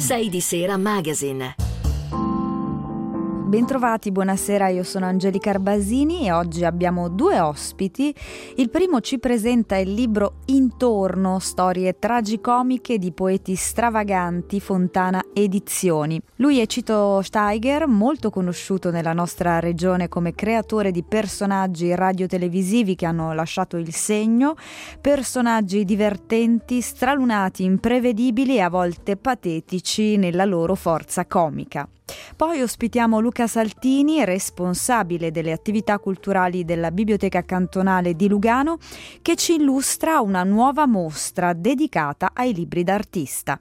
6 di Sera Magazine. Bentrovati, buonasera, io sono Angelica Arbasini e oggi abbiamo due ospiti. Il primo ci presenta il libro Intorno, storie tragicomiche di poeti stravaganti, Fontana Edizioni. Lui è Cito Steiger, molto conosciuto nella nostra regione come creatore di personaggi radiotelevisivi che hanno lasciato il segno, personaggi divertenti, stralunati, imprevedibili e a volte patetici nella loro forza comica. Poi ospitiamo Luca Saltini, responsabile delle attività culturali della Biblioteca Cantonale di Lugano, che ci illustra una nuova mostra dedicata ai libri d'artista.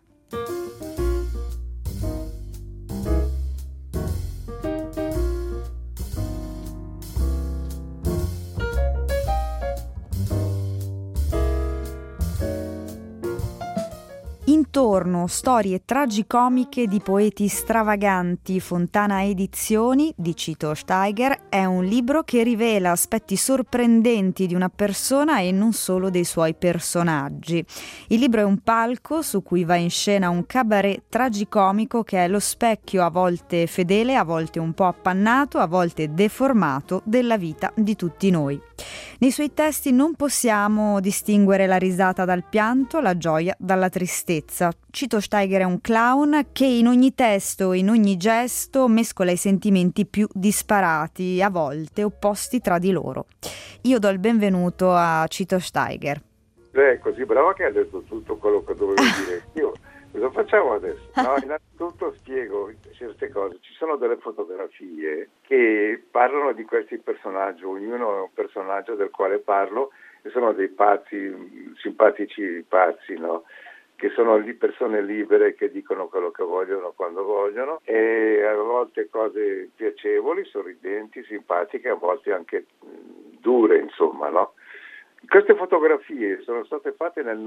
Intorno, storie tragicomiche di poeti stravaganti, Fontana Edizioni di Cito Steiger, è un libro che rivela aspetti sorprendenti di una persona e non solo dei suoi personaggi. Il libro è un palco su cui va in scena un cabaret tragicomico che è lo specchio a volte fedele, a volte un po' appannato, a volte deformato della vita di tutti noi. Nei suoi testi non possiamo distinguere la risata dal pianto, la gioia dalla tristezza. Cito Steiger è un clown che in ogni testo, in ogni gesto mescola i sentimenti più disparati, a volte opposti tra di loro. Io do il benvenuto a Cito Steiger. Lei è così brava che ha detto tutto quello che dovevo dire io. Cosa facciamo adesso? No, innanzitutto spiego certe cose. Ci sono delle fotografie che parlano di questi personaggi, ognuno è un personaggio del quale parlo, e sono dei pazzi, simpatici pazzi, no? Che sono lì persone libere che dicono quello che vogliono quando vogliono, e a volte cose piacevoli, sorridenti, simpatiche, a volte anche dure, insomma, no? Queste fotografie sono state fatte nel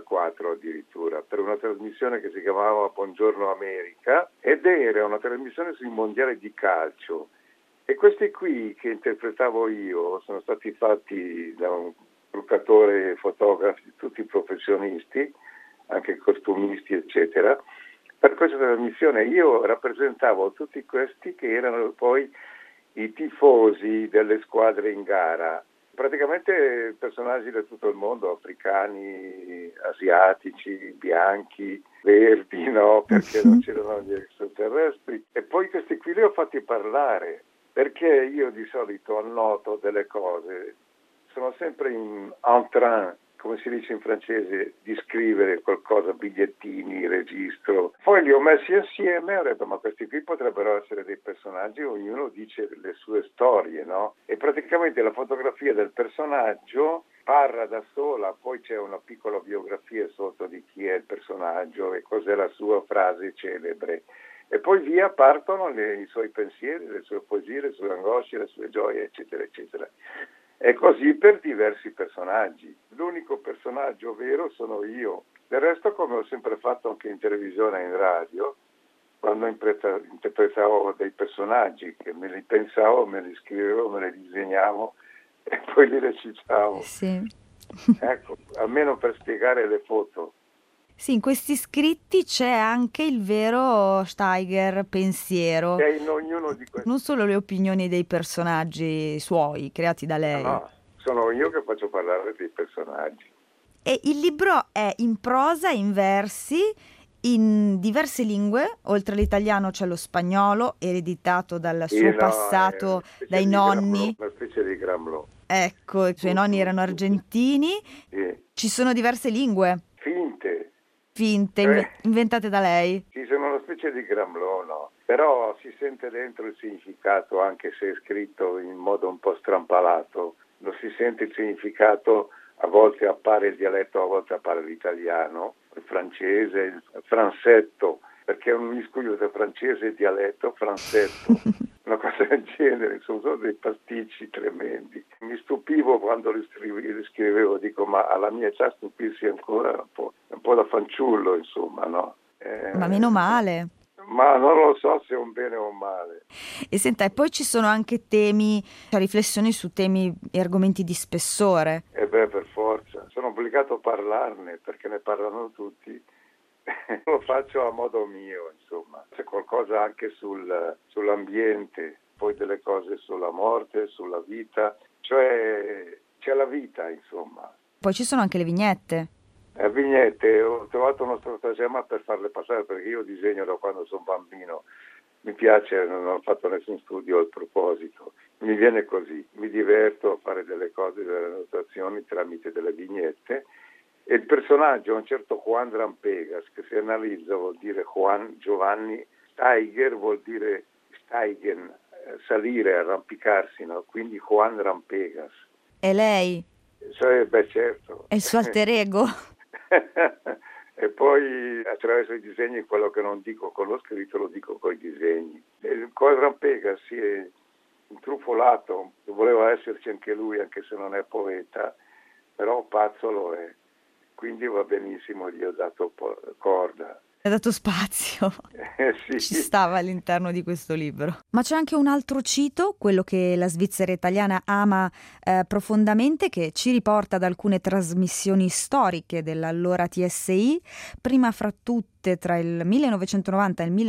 94 addirittura per una trasmissione che si chiamava Buongiorno America, ed era una trasmissione sui mondiali di calcio, e questi qui che interpretavo io sono stati fatti da un truccatore, fotografi, tutti professionisti, anche costumisti eccetera. Per questa trasmissione io rappresentavo tutti questi che erano poi i tifosi delle squadre in gara. Praticamente personaggi da tutto il mondo, africani, asiatici, bianchi, verdi, no, perché non c'erano gli extraterrestri. E poi questi qui li ho fatti parlare, perché io di solito annoto delle cose, sono sempre in train, come si dice in francese, di scrivere qualcosa, bigliettini, registro. Poi li ho messi insieme e ho detto, ma questi qui potrebbero essere dei personaggi, ognuno dice le sue storie, no? E praticamente la fotografia del personaggio parla da sola, poi c'è una piccola biografia sotto di chi è il personaggio e cos'è la sua frase celebre. E poi via partono i suoi pensieri, le sue poesie, le sue angosce, le sue gioie, eccetera, eccetera. E così per diversi personaggi. L'unico personaggio vero sono io. Del resto, come ho sempre fatto anche in televisione e in radio, quando interpretavo dei personaggi, che me li pensavo, me li scrivevo, me li disegnavo e poi li recitavo. Sì. Ecco, almeno per spiegare le foto. Sì, in questi scritti c'è anche il vero Steiger pensiero. È in ognuno di questi. Non solo le opinioni dei personaggi suoi, creati da lei. No, sono io che faccio parlare dei personaggi. E il libro è in prosa, in versi, in diverse lingue. Oltre all'italiano c'è lo spagnolo, ereditato dal suo passato, dai nonni. Una specie di Gramlò. Ecco, i suoi nonni erano argentini. Sì. Ci sono diverse lingue. Finte, inventate da lei. Sì, sono una specie di Gramlò, no? Però si sente dentro il significato, anche se è scritto in modo un po' strampalato. Lo si sente il significato, a volte appare il dialetto, a volte appare l'italiano, il francese, il fransetto, perché è un miscuglio tra francese e dialetto, fransetto, una cosa del genere, sono solo dei pasticci tremendi. Mi stupivo quando li scrivevo, dico, ma alla mia età stupirsi ancora un po' da fanciullo, insomma, no? Ma meno male. Ma non lo so se è un bene o un male. E senta, e poi ci sono anche temi, cioè riflessioni su temi e argomenti di spessore. Per forza, sono obbligato a parlarne perché ne parlano tutti. Lo faccio a modo mio, insomma. C'è qualcosa anche sull'ambiente, poi delle cose sulla morte, sulla vita, cioè c'è la vita, insomma. Poi ci sono anche le vignette. Vignette, ho trovato uno stratagemma per farle passare, perché io disegno da quando sono bambino, mi piace, non ho fatto nessun studio al proposito, mi viene così, mi diverto a fare delle cose, delle annotazioni tramite delle vignette, e il personaggio è un certo Juan Rampegas, che si analizza vuol dire Juan Giovanni, Steiger vuol dire steigen, salire, arrampicarsi, no? Quindi Juan Rampegas. E lei? Beh, certo. È il suo alter ego? E poi attraverso i disegni quello che non dico con lo scritto lo dico con i disegni. Il Juan Rampegas si è intrufolato, voleva esserci anche lui, anche se non è poeta, però pazzo lo è. Quindi va benissimo, gli ho dato corda. Ha dato spazio. Sì. Ci stava all'interno di questo libro. Ma c'è anche un altro cito, quello che la Svizzera italiana ama profondamente, che ci riporta ad alcune trasmissioni storiche dell'allora TSI, prima fra tutte tra il 1990 e il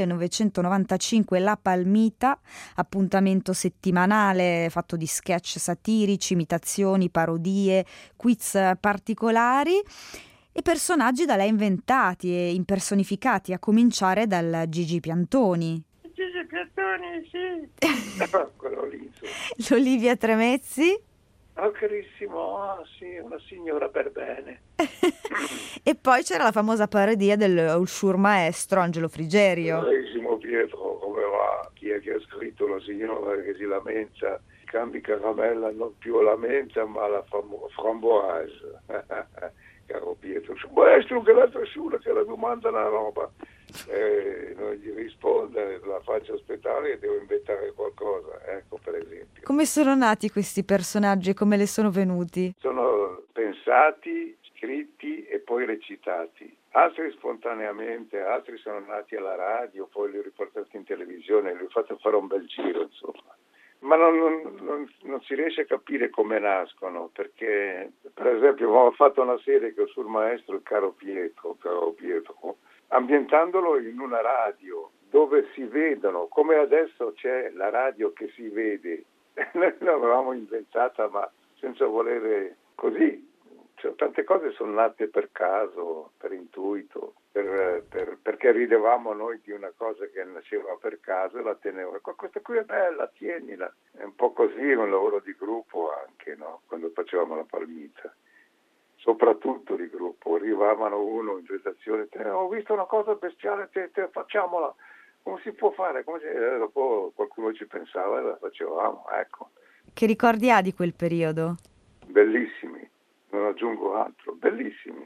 1995 La Palmita, appuntamento settimanale fatto di sketch satirici, imitazioni, parodie, quiz particolari e personaggi da lei inventati e impersonificati, a cominciare dal Gigi Piantoni. Gigi Piantoni, sì. Quello lì, insomma. L'Olivia Tremezzi. Oh, carissimo, sì, una signora per bene. E poi c'era la famosa parodia del Sciur maestro Angelo Frigerio. Carissimo Pietro, come va? Chi è che ha scritto La signora che si lamenta? Cambi caramella non più la menta, ma la framboise. Caro Pietro, maestro, che l'altra sura che la domanda una roba, non gli risponde, la faccio aspettare e devo inventare qualcosa, ecco, per esempio. Come sono nati questi personaggi e come le sono venuti? Sono pensati, scritti e poi recitati, altri spontaneamente, altri sono nati alla radio, poi li ho riportati in televisione, li ho fatto fare un bel giro, insomma. Ma non si riesce a capire come nascono, perché per esempio ho fatto una serie che ho sul maestro il caro Pietro, ambientandolo in una radio dove si vedono, come adesso c'è la radio che si vede. Noi l'avevamo inventata ma senza volere, così. Cioè, tante cose sono nate per caso, per intuito, perché ridevamo noi di una cosa che nasceva per caso e la tenevo. Questa qui è bella, tienila. È un po' così un lavoro di gruppo anche, no? Quando facevamo La Palmita. Soprattutto di gruppo. Arrivavano uno in redazione, ho visto una cosa bestiale, facciamola. Come si può fare? Dopo qualcuno ci pensava e la facevamo, ecco. Che ricordi ha di quel periodo? Bellissimi. Non aggiungo altro, bellissimi,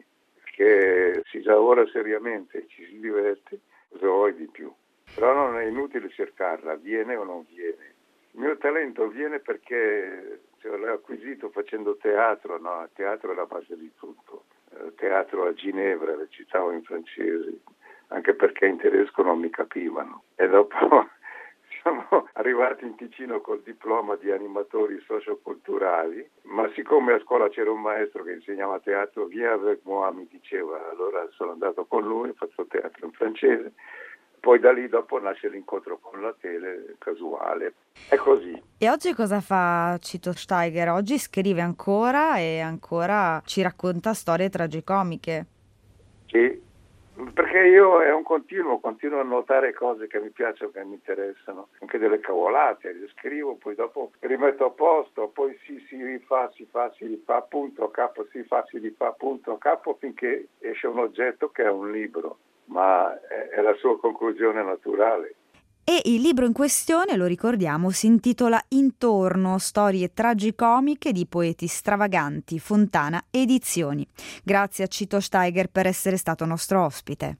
che si lavora seriamente, ci si diverte, cosa vuoi di più? Però non è inutile cercarla, viene o non viene. Il mio talento viene perché l'ho acquisito facendo teatro, no? Il teatro è la base di tutto. Teatro a Ginevra, recitavo in francese, anche perché in tedesco non mi capivano. E dopo siamo arrivati in Ticino col diploma di animatori socioculturali, ma siccome a scuola c'era un maestro che insegnava teatro, viens avec moi, mi diceva, allora sono andato con lui, ho fatto teatro in francese, poi da lì dopo nasce l'incontro con la tele, casuale, è così. E oggi cosa fa Cito Steiger? Oggi scrive ancora e ancora ci racconta storie tragicomiche. Sì. Perché io è un continuo a notare cose che mi piacciono, che mi interessano, anche delle cavolate, le scrivo, poi dopo rimetto a posto, poi si rifà, punto a capo, si rifà, punto a capo, finché esce un oggetto che è un libro, ma è la sua conclusione naturale. E il libro in questione, lo ricordiamo, si intitola Intorno, storie tragicomiche di poeti stravaganti, Fontana Edizioni. Grazie a Cito Steiger per essere stato nostro ospite.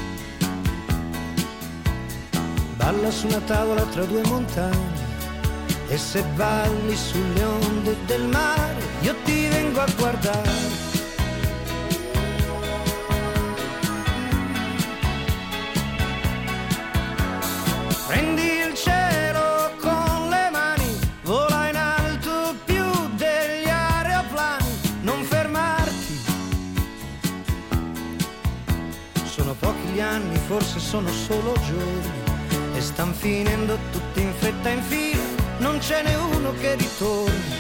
Balla su una tavola tra due montagne, E se balli sulle onde del mare, io ti vengo a guardare. Prendi il cielo con le mani, vola in alto più degli aeroplani, non fermarti. Sono pochi gli anni, forse sono solo giorni, e stan finendo tutti in fretta in fila, non ce n'è uno che ritorni.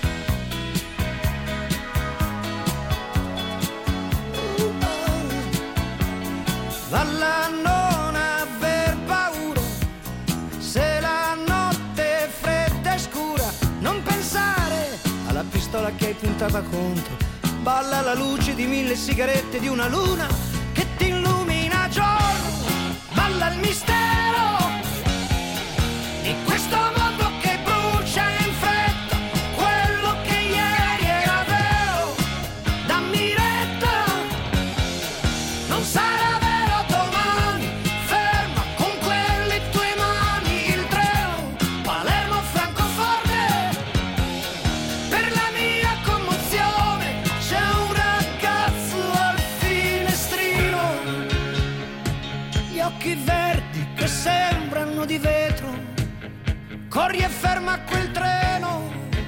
Valla, non aver paura, se la notte è fredda e scura, non pensare alla pistola che hai puntata contro. Balla alla luce di 1000 sigarette, di una luna che ti illumina a giorno. Balla il mistero di questo mondo che brucia in fretta, quello che ieri era vero. Dammi retta, non sarà vero domani. Ferma con quelle tue mani il treno Palermo-Francoforte. Per la mia commozione c'è un ragazzo al finestrino, gli occhi verdi che sembrano di vetro. Corri e ferma quel treno,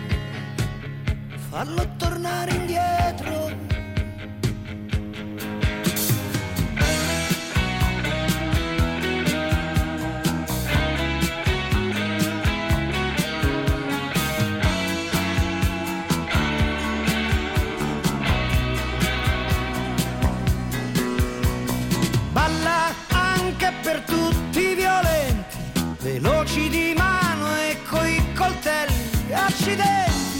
fallo tornare indietro. Balla anche per tutti i violenti, veloci di mano e coi coltelli, accidenti.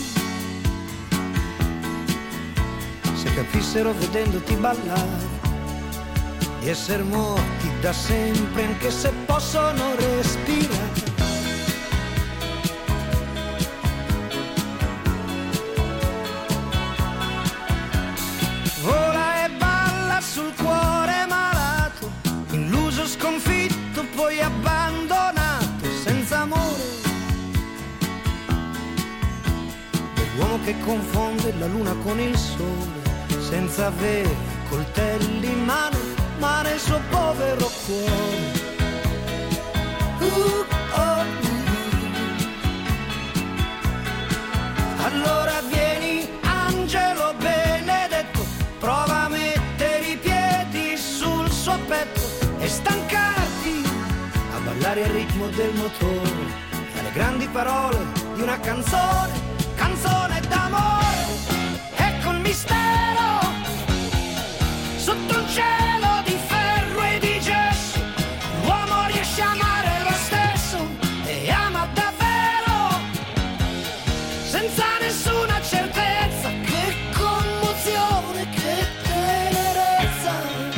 Se capissero vedendoti ballare di essere morti da sempre, anche se possono respirare. Vola e balla sul cuore malato, illuso, sconfitto, poi abbandonato, senza amore. Dell'uomo che confonde la luna con il sole, senza avere coltelli in mano, ma nel suo povero cuore. Allora vieni, angelo benedetto, prova a mettere i piedi sul suo petto e stancarti a ballare al ritmo del motore, alle grandi parole di una canzone, canzone d'amore. Ecco il mistero sotto un cielo di ferro e di gesso, l'uomo riesce a amare lo stesso e ama davvero, senza nessuna certezza. Che commozione, che tenerezza.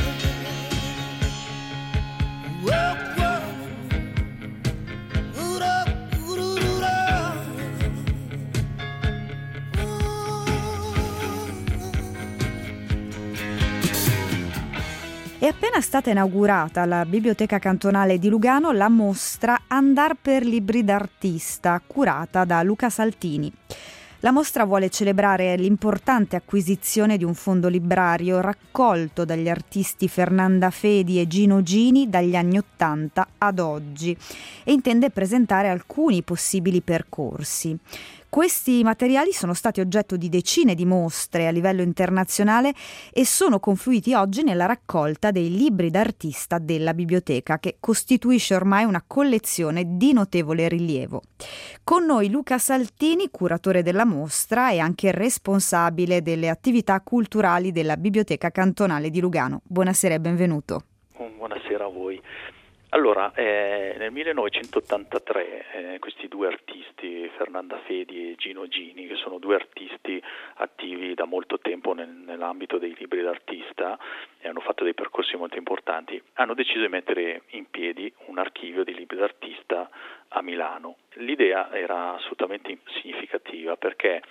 È appena stata inaugurata alla Biblioteca Cantonale di Lugano la mostra Andar per libri d'artista, curata da Luca Saltini. La mostra vuole celebrare l'importante acquisizione di un fondo librario raccolto dagli artisti Fernanda Fedi e Gino Gini dagli anni '80 ad oggi e intende presentare alcuni possibili percorsi. Questi materiali sono stati oggetto di decine di mostre a livello internazionale e sono confluiti oggi nella raccolta dei libri d'artista della biblioteca, che costituisce ormai una collezione di notevole rilievo. Con noi Luca Saltini, curatore della mostra e anche responsabile delle attività culturali della Biblioteca Cantonale di Lugano. Buonasera e benvenuto. Buonasera a voi. Allora, nel 1983 questi due artisti, Fernanda Fedi e Gino Gini, che sono due artisti attivi da molto tempo nell'ambito dei libri d'artista e hanno fatto dei percorsi molto importanti, hanno deciso di mettere in piedi un archivio di libri d'artista a Milano. L'idea era assolutamente significativa perché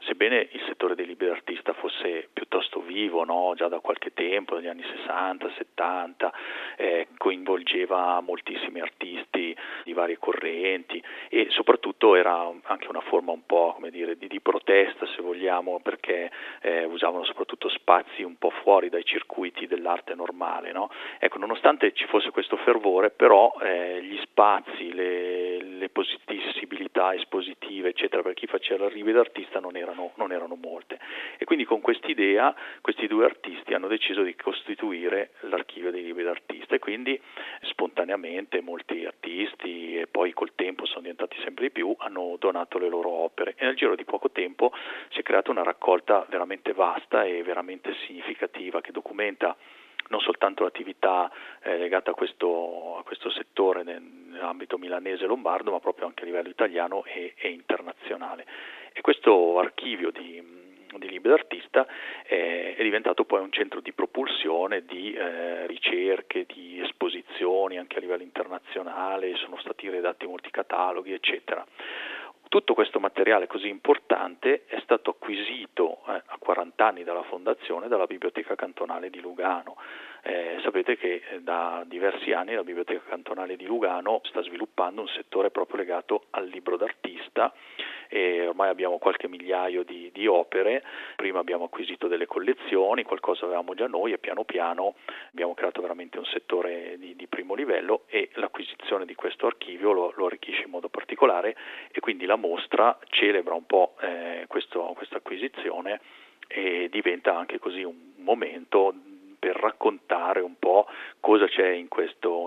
sebbene il settore dei libri d'artista fosse piuttosto vivo, no? Già da qualche tempo, dagli anni 60, 70, coinvolgeva moltissimi artisti di varie correnti e soprattutto era anche una forma un po', come dire, di protesta, se vogliamo, perché usavano soprattutto spazi un po' fuori dai circuiti dell'arte normale, no? Ecco, nonostante ci fosse questo fervore, però gli spazi, le possibilità espositive, eccetera, per chi faceva il libro d'artista non erano molte. E quindi con quest'idea questi due artisti hanno deciso di costituire l'archivio dei libri d'artista e quindi spontaneamente molti artisti, e poi col tempo sono diventati sempre di più, hanno donato le loro opere e nel giro di poco tempo si è creata una raccolta veramente vasta e veramente significativa che documenta non soltanto l'attività legata a questo settore nell'ambito milanese e lombardo, ma proprio anche a livello italiano e internazionale. E questo archivio di libri d'artista è diventato poi un centro di propulsione, di ricerche, di esposizioni anche a livello internazionale, sono stati redatti molti cataloghi, eccetera. Tutto questo materiale così importante è stato acquisito a 40 anni dalla fondazione dalla Biblioteca Cantonale di Lugano. Sapete che da diversi anni la Biblioteca Cantonale di Lugano sta sviluppando un settore proprio legato al libro d'artista e ormai abbiamo qualche migliaio di opere. Prima abbiamo acquisito delle collezioni, qualcosa avevamo già noi e piano piano abbiamo creato veramente un settore di primo livello e l'acquisizione di questo archivio lo arricchisce in modo particolare e quindi la mostra celebra un po' questa acquisizione e diventa anche così un momento per raccontare un po' cosa c'è in questo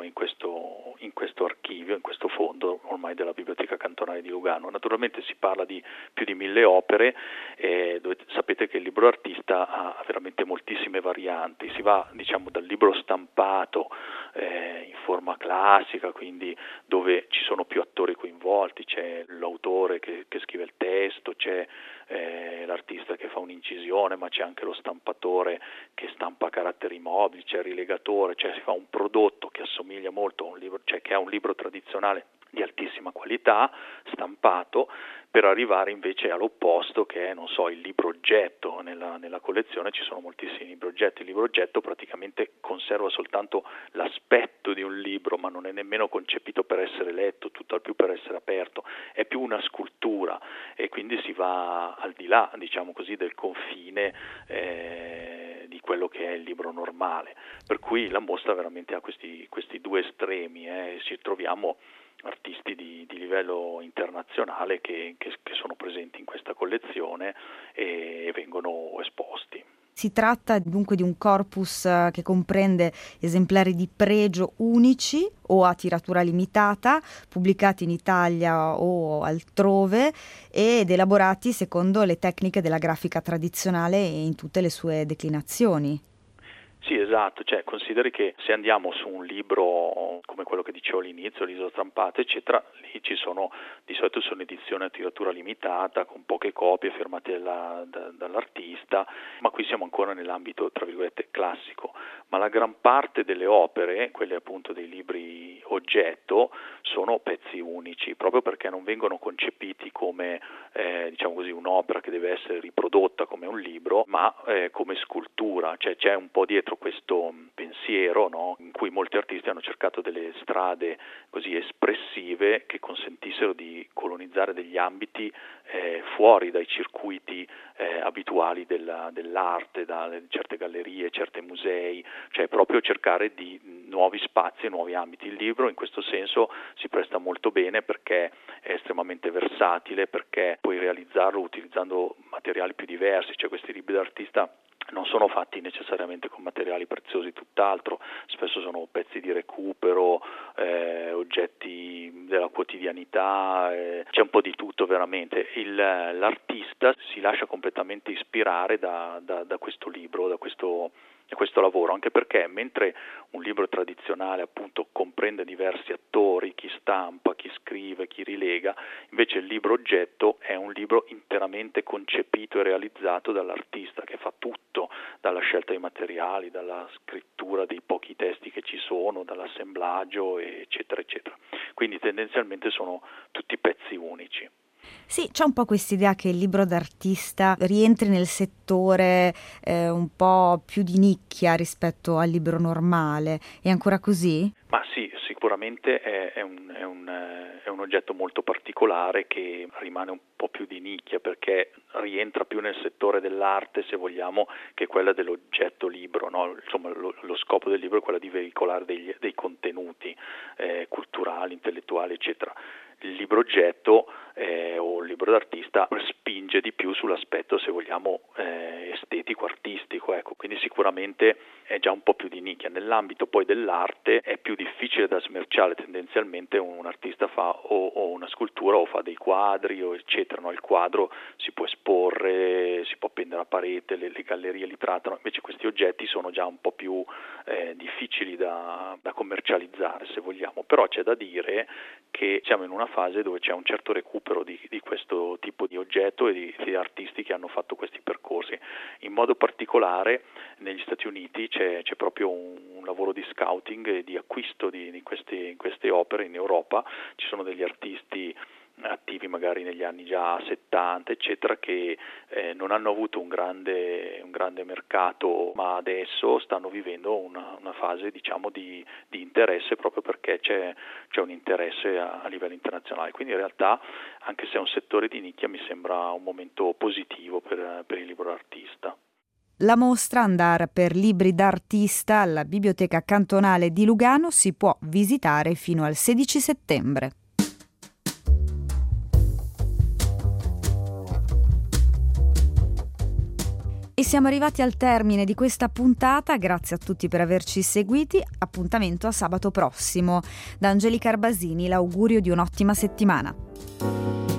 archivio, in questo fondo ormai della Biblioteca Cantonale di Lugano. Naturalmente si parla di più di 1000 opere, sapete che il libro artista ha veramente moltissime varianti, si va dal libro stampato in forma classica, quindi dove ci sono più attori coinvolti, c'è l'autore che scrive il testo, c'è l'artista che fa un'incisione, ma c'è anche lo stampatore che stampa caratteri mobili, c'è il rilegatore, cioè si fa un prodotto che assomiglia molto a un libro, cioè che è un libro tradizionale di altissima qualità, stampato, per arrivare invece all'opposto che è, il libro oggetto. Nella collezione ci sono moltissimi libri oggetto. Il libro oggetto praticamente conserva soltanto l'aspetto di un libro, ma non è nemmeno concepito per essere letto, tutt'al più per essere aperto, è più una scultura e quindi si va al di là, del confine di quello che è il libro normale. Per cui la mostra veramente ha questi due estremi, ci troviamo artisti di livello internazionale che sono presenti in questa collezione e vengono esposti. Si tratta dunque di un corpus che comprende esemplari di pregio unici o a tiratura limitata, pubblicati in Italia o altrove ed elaborati secondo le tecniche della grafica tradizionale e in tutte le sue declinazioni. Sì, esatto, consideri che se andiamo su un libro come quello che dicevo all'inizio, l'iso stampato, eccetera, lì di solito sono edizioni a tiratura limitata, con poche copie firmate dall'artista, ma qui siamo ancora nell'ambito, tra virgolette, classico. Ma la gran parte delle opere, quelle appunto dei libri oggetto, sono pezzi unici, proprio perché non vengono concepiti come, un'opera che deve essere riprodotta come un libro, ma come scultura, c'è un po' dietro questo pensiero, no? In cui molti artisti hanno cercato delle strade così espressive che consentissero di colonizzare degli ambiti fuori dai circuiti abituali dell'arte, da certe gallerie, certi musei, cioè proprio cercare di nuovi spazi e nuovi ambiti. Il libro in questo senso si presta molto bene perché è estremamente versatile, perché puoi realizzarlo utilizzando materiali più diversi, questi libri d'artista non sono fatti necessariamente con materiali preziosi, tutt'altro, spesso sono pezzi di recupero, oggetti della quotidianità, c'è un po' di tutto veramente. L'artista si lascia completamente ispirare da questo libro, da questo lavoro, anche perché mentre un libro tradizionale appunto comprende diversi attori, chi stampa, chi scrive, chi rilega, invece il libro oggetto è un libro interamente concepito e realizzato dall'artista, che fa tutto, dalla scelta dei materiali, dalla scrittura dei pochi testi che ci sono, dall'assemblaggio, eccetera eccetera. Quindi tendenzialmente sono tutti pezzi unici. Sì, c'è un po' quest'idea che il libro d'artista rientri nel settore un po' più di nicchia rispetto al libro normale. È ancora così? Ma sì, sicuramente è un oggetto molto particolare che rimane un po' più di nicchia perché rientra più nel settore dell'arte, se vogliamo, che quella dell'oggetto libro, no? Insomma, lo scopo del libro è quello di veicolare dei contenuti culturali, intellettuali, eccetera. Il libro oggetto o il libro d'artista spinge di più sull'aspetto, se vogliamo, estetico, artistico, ecco, quindi sicuramente è già un po' più di nicchia. Nell'ambito poi dell'arte è più difficile da smerciare, tendenzialmente un artista fa o una scultura o fa dei quadri o eccetera, no? Il quadro si può esporre, si può appendere a parete, le gallerie li trattano, invece questi oggetti sono già un po' più difficili da commercializzare, se vogliamo, però c'è da dire che siamo in una fase dove c'è un certo recupero di questo tipo di oggetto e di artisti che hanno fatto questi percorsi. In modo particolare negli Stati Uniti c'è proprio un lavoro di scouting e di acquisto di queste opere. In Europa ci sono degli artisti attivi magari negli anni già 70 eccetera che non hanno avuto un grande mercato, ma adesso stanno vivendo una fase, diciamo, di interesse, proprio perché c'è un interesse a livello internazionale. Quindi in realtà, anche se è un settore di nicchia, mi sembra un momento positivo per il libro d'artista. La mostra Andar per libri d'artista alla Biblioteca Cantonale di Lugano si può visitare fino al 16 settembre. E siamo arrivati al termine di questa puntata, grazie a tutti per averci seguiti, appuntamento a sabato prossimo. Da Angelica Arbasini l'augurio di un'ottima settimana.